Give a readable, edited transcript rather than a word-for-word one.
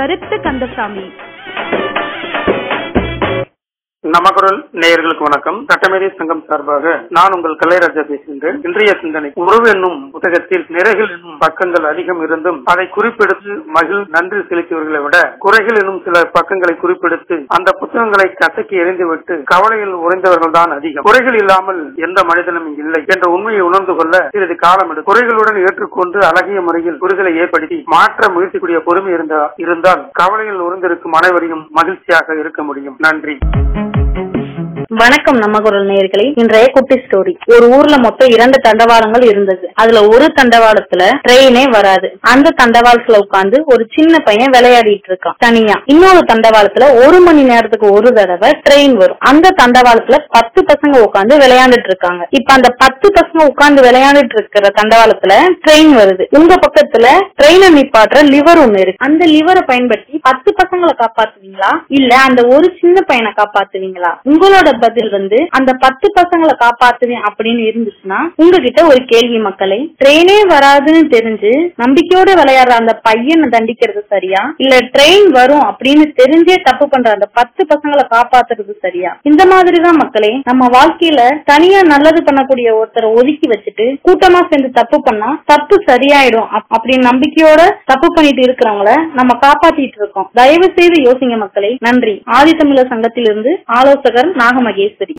கருத்து கந்தசாமி. நமக்குரல் நேயர்களுக்கு வணக்கம். சட்டமேதை சங்கம் சார்பாக நான் உங்கள் கலைராஜா பேசுகின்றேன். இன்றைய சிந்தனை, உறவு என்னும் புத்தகத்தில் நிறைகள் என்னும் பக்கங்கள் அதிகம் இருந்தும் அதை குறிப்பெடுத்து மகிழ் நன்றி செலுத்தியவர்களை விட குறைகள் என்னும் சில பக்கங்களை குறிப்பெடுத்து அந்த புத்தகங்களை கசக்கி எறிந்துவிட்டு கவலையில் உறைந்தவர்கள் தான் அதிகம். குறைகள் இல்லாமல் எந்த மனிதனும் இல்லை என்ற உண்மையை உணர்ந்து கொள்ள சிறிது காலம் எடுக்கும். குறைகளுடன் ஏற்றுக்கொண்டு அழகிய முறையில் புரிதலை ஏற்படுத்தி மாற்ற முயற்சிக்கூடிய பொறுமை இருந்தால் கவலையில் உறைந்திருக்கும் அனைவரையும் மகிழ்ச்சியாக இருக்க முடியும். நன்றி. வணக்கம் நமக்குரல் நேயர்களே. இன்றைய குட்டி ஸ்டோரி. ஒரு ஊர்ல மொத்தம் 2 தண்டவாளங்கள் இருந்தது. அதுல ஒரு தண்டவாளத்துல ட்ரெயினே வராது. அந்த தண்டவாளத்துல உட்கார்ந்து ஒரு சின்ன பையன் விளையாடிட்டு இருக்கான் தனியா. இன்னொரு தண்டவாளத்துல 1 மணி நேரத்துக்கு ஒரு தடவை ட்ரெயின் வரும். அந்த தண்டவாளத்துல 10 பசங்க உட்கார்ந்து விளையாண்டுட்டு இருக்காங்க. இப்ப அந்த 10 பசங்க உட்கார்ந்து விளையாண்டுட்டு இருக்கிற தண்டவாளத்துல ட்ரெயின் வருது. உங்க பக்கத்துல ட்ரெயினை நிப்பாட்டுற லிவர் ஒண்ணு இருக்கு. அந்த லிவரை பயன்படுத்தி 10 பசங்களை காப்பாத்துவீங்களா இல்ல அந்த ஒரு சின்ன பையனை காப்பாத்துவீங்களா? உங்களோட பதில் அந்த 10 பசங்களை காப்பாத்துவேன் அப்படின்னு இருந்துச்சுன்னா உங்ககிட்ட ஒரு கேள்வி மக்களே, ட்ரெயினே வராதுன்னு தெரிஞ்சு நம்பிக்கையோட விளையாடுற அந்த பையனை தண்டிக்கிறது சரியா இல்ல ட்ரெயின் வரும் அப்படின்னு தெரிஞ்சே தப்பு பண்ற அந்த 10 பசங்களை காப்பாத்துறது சரியா? இந்த மாதிரிதான் மக்களே நம்ம வாழ்க்கையில தனியா நல்லது பண்ணக்கூடிய ஒருத்தரை ஒதுக்கி வச்சுட்டு கூட்டமா சேர்ந்து தப்பு பண்ணா தப்பு சரியாயிடும் அப்படின்னு நம்பிக்கையோட தப்பு பண்ணிட்டு இருக்கிறவங்கள நம்ம காப்பாத்திட்டு இருக்கோம். தயவு செய்து யோசிங்க மக்களே. நன்றி. ஆதித்தமிழர் சங்கத்திலிருந்து ஆலோசகர் நாகமகேஸ்வரி.